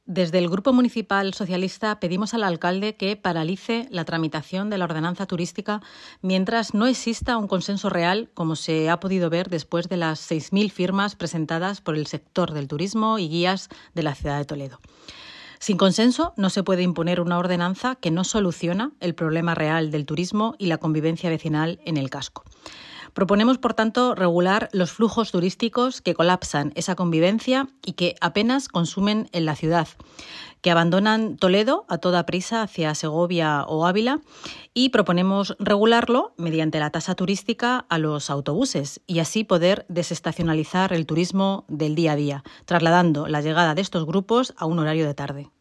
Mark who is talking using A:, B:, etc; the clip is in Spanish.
A: Desde el Grupo Municipal Socialista pedimos al alcalde que paralice la tramitación de la ordenanza turística mientras no exista un consenso real, como se ha podido ver después de las 6.000 firmas presentadas por el sector del turismo y guías de la ciudad de Toledo. Sin consenso no se puede imponer una ordenanza que no soluciona el problema real del turismo y la convivencia vecinal en el casco. Proponemos, por tanto, regular los flujos turísticos que colapsan esa convivencia y que apenas consumen en la ciudad, que abandonan Toledo a toda prisa hacia Segovia o Ávila, y proponemos regularlo mediante la tasa turística a los autobuses y así poder desestacionalizar el turismo del día a día, trasladando la llegada de estos grupos a un horario de tarde.